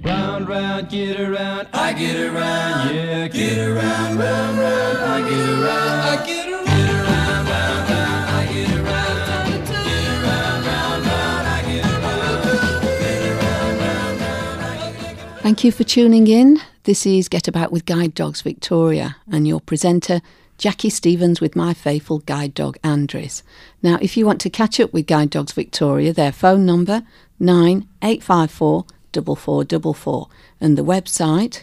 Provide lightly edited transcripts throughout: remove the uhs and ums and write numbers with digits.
Round, round, get around, I get around, yeah, get around, round, round, I get around, I get around, get around, round, round, I get around, get around, round, round, I get around, get around, round, round, I get around. Thank you for tuning in. This is Get About with Guide Dogs Victoria and your presenter, Jackie Stevens, with my faithful guide dog Andres. Now, if you want to catch up with Guide Dogs Victoria, their phone number 9854 4444 and the website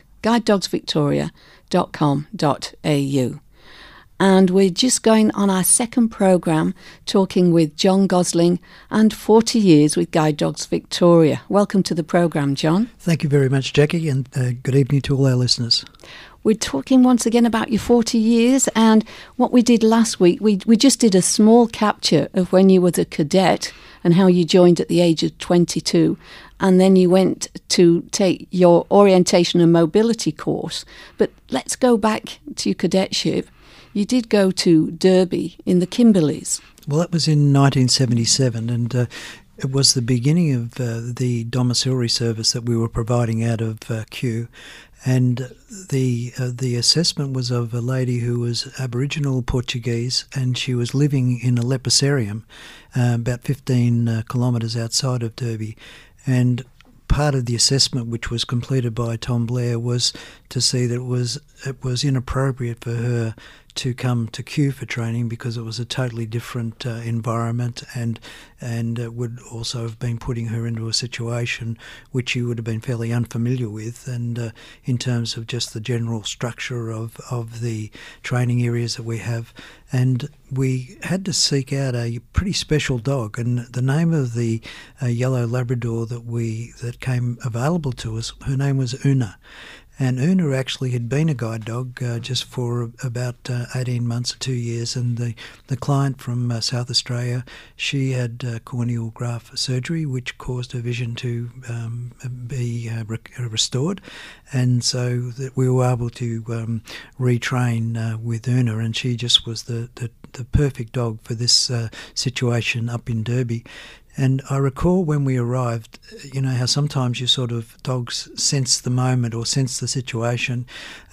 guidedogsvictoria.com.au. And we're just going on our second programme talking with John Gosling and 40 years with Guide Dogs Victoria. Welcome to the programme, John. Thank you very much, Jackie, and good evening to all our listeners. We're talking once again about your 40 years, and what we did last week, we just did a small capture of when you were a cadet and how you joined at the age of 22, and then you went to take your orientation and mobility course. But let's go back to your cadetship. You did go to Derby in the Kimberleys. Well, that was in 1977, and it was the beginning of the domiciliary service that we were providing out of Kew. And the assessment was of a lady who was Aboriginal Portuguese, and she was living in a leprosarium about 15 kilometres outside of Derby. And part of the assessment, which was completed by Tom Blair, was to see that it was inappropriate for her to come to Kew for training because it was a totally different environment, and it would also have been putting her into a situation which she would have been fairly unfamiliar with, and in terms of just the general structure of the training areas that we have. And we had to seek out a pretty special dog, and the name of the yellow Labrador that came available to us, her name was Una. And Una actually had been a guide dog just for about 18 months or 2 years, and the client from South Australia, she had corneal graft surgery, which caused her vision to be restored, and so that we were able to retrain with Una, and she just was the perfect dog for this situation up in Derby. And I recall when we arrived, you know, how sometimes dogs sense the moment or sense the situation.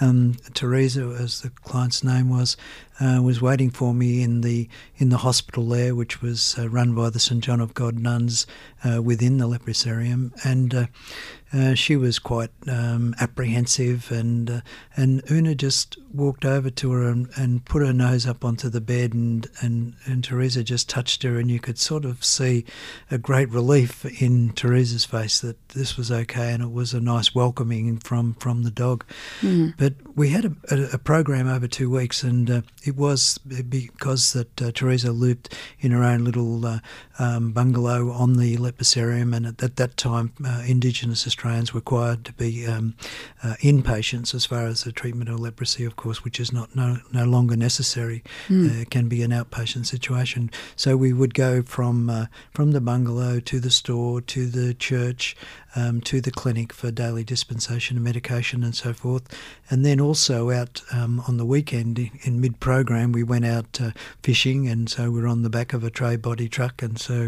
Teresa, as the client's name was waiting for me in the hospital there, which was run by the St John of God nuns within the leprosarium, and she was quite apprehensive, and Una just walked over to her and put her nose up onto the bed, and Teresa just touched her, and you could sort of see a great relief in Teresa's face that this was okay, and it was a nice welcoming from the dog. Mm. But we had a program over 2 weeks, and it was because that Teresa lived in her own little bungalow on the leprosarium, and at that time Indigenous Australians were required to be inpatients as far as the treatment of leprosy, of course, which is no longer necessary. It can be an outpatient situation. So we would go from the bungalow to the store, to the church, to the clinic for daily dispensation of medication and so forth. And then also out on the weekend in mid-program, we went out fishing, and so we were on the back of a tray body truck, and so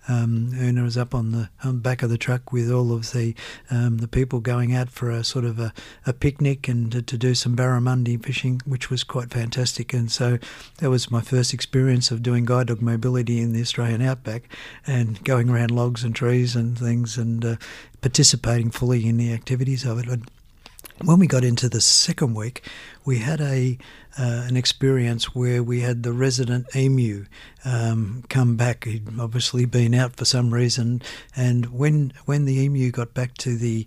Una was up on the back of the truck with all of the people going out for a sort of a picnic and to do some barramundi fishing, which was quite fantastic. And so that was my first experience of doing guide dog mobility in the Australian outback and going around logs and trees and things, and participating fully in the activities of it. But when we got into the second week, we had an experience where we had the resident emu come back. He'd obviously been out for some reason, and when the emu got back to the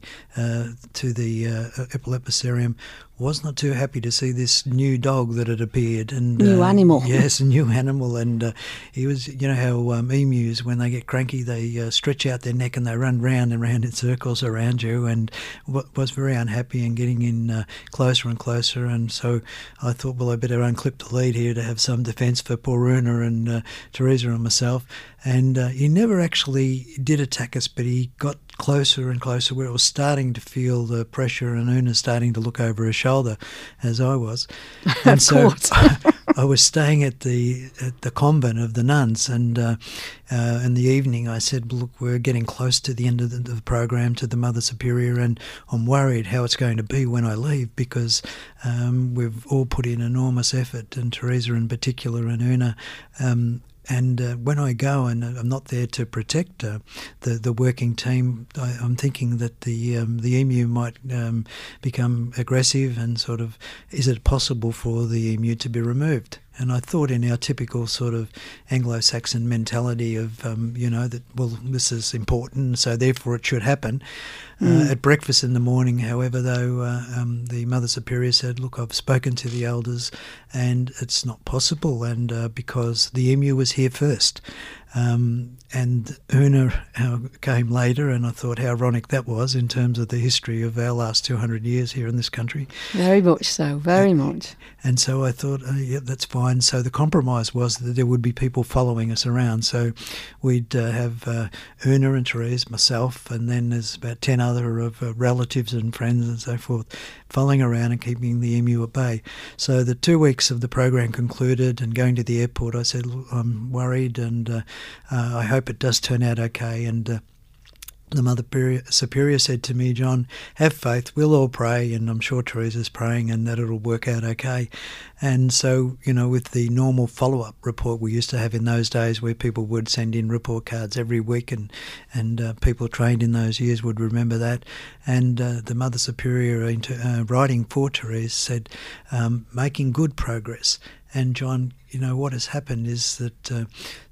leprosarium, was not too happy to see this new dog that had appeared. And new animal. Yes, a new animal. And he was, you know how emus, when they get cranky, they stretch out their neck and they run round and round in circles around you, and was very unhappy and getting in closer and closer. And so I thought, well, I better unclip the lead here to have some defence for poor Una and Teresa and myself. And he never actually did attack us, but he got closer and closer, where it was starting to feel the pressure, and Una starting to look over her shoulder as I was. And so I was staying at the convent of the nuns, and in the evening I said, look, we're getting close to the end of the program, to the Mother Superior, and I'm worried how it's going to be when I leave, because we've all put in enormous effort, and Teresa in particular, and Una. And when I go and I'm not there to protect the working team, I'm thinking that the emu might become aggressive, and sort of, is it possible for the emu to be removed? And I thought, in our typical sort of Anglo-Saxon mentality of, that, well, this is important, so therefore it should happen. At breakfast in the morning, however, though, the Mother Superior said, look, I've spoken to the elders and it's not possible, and because the emu was here first. And Una came later, and I thought how ironic that was in terms of the history of our last 200 years here in this country. Very much so, very much. And so I thought, yeah, that's fine. So the compromise was that there would be people following us around. So we'd have Una and Therese, myself, and then there's about 10 other of relatives and friends and so forth following around and keeping the emu at bay. So the 2 weeks of the program concluded, and going to the airport, I said, look, I'm worried, and I hope it does turn out okay. And the Mother Superior said to me, John, have faith, we'll all pray, and I'm sure Teresa's praying, and that it'll work out okay. And so, with the normal follow-up report we used to have in those days, where people would send in report cards every week, and people trained in those years would remember that. And the Mother Superior, writing for Therese, said, making good progress. And John, what has happened is that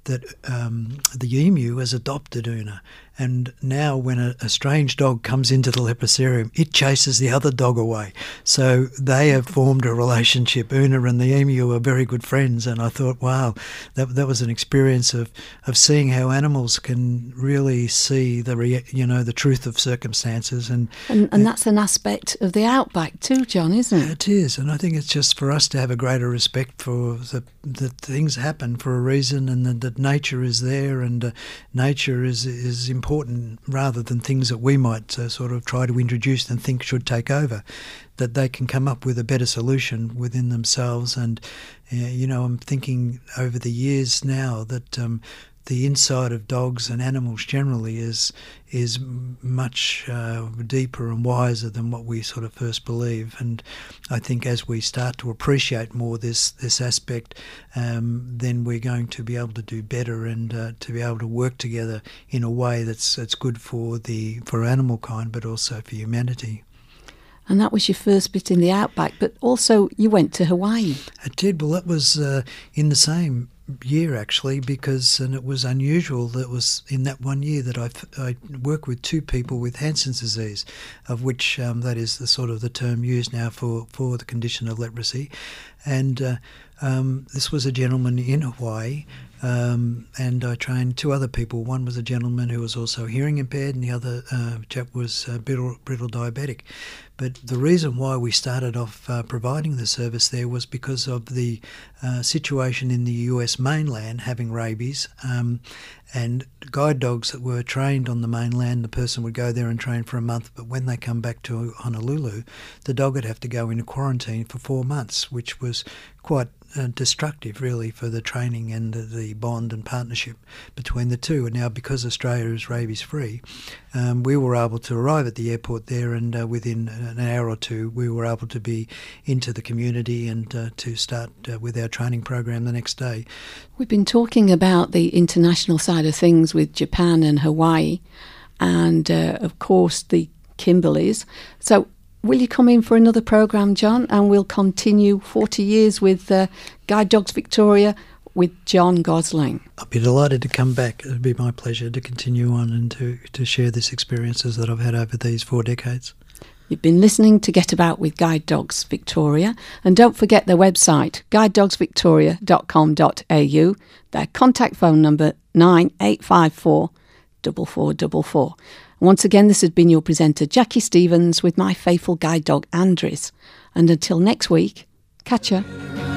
the emu has adopted Una, and now when a strange dog comes into the leprosarium, it chases the other dog away. So they have formed a relationship. Una and the emu are very good friends, and I thought, wow, that was an experience of seeing how animals can really see the truth of circumstances, and that's an aspect of the outback too, John, isn't it? It is, and I think it's just for us to have a greater respect for that things happen for a reason, and that nature is there, and nature is important, rather than things that we might sort of try to introduce and think should take over, that they can come up with a better solution within themselves. And I'm thinking over the years now that the inside of dogs and animals generally is much deeper and wiser than what we sort of first believe. And I think as we start to appreciate more this aspect, then we're going to be able to do better, and to be able to work together in a way that's good for animal kind, but also for humanity. And that was your first bit in the outback, but also you went to Hawaii. I did. Well, that was in the same year, actually, and it was unusual that it was in that 1 year that I worked with 2 people with Hansen's disease, of which that is the term used now for the condition of leprosy. And this was a gentleman in Hawaii, and I trained 2 other people. One was a gentleman who was also hearing impaired, and the other chap was brittle diabetic. But the reason why we started off providing the service there was because of the situation in the US mainland having rabies, and guide dogs that were trained on the mainland, the person would go there and train for a month, but when they come back to Honolulu, the dog would have to go into quarantine for 4 months, which was quite destructive, really, for the training and the bond and partnership between the two. And now, because Australia is rabies-free, we were able to arrive at the airport there, and within an hour or 2, we were able to be into the community and to start with our training program the next day. We've been talking about the international side of things with Japan and Hawaii, and of course the Kimberleys. So will you come in for another programme, John, and we'll continue 40 years with Guide Dogs Victoria with John Gosling? I'll be delighted to come back. It would be my pleasure to continue on and to share these experiences that I've had over these 4 decades. You've been listening to Get About with Guide Dogs Victoria, and don't forget their website, guidedogsvictoria.com.au, their contact phone number 9854 4444. Once again, this has been your presenter, Jackie Stevens, with my faithful guide dog, Andres. And until next week, catch ya.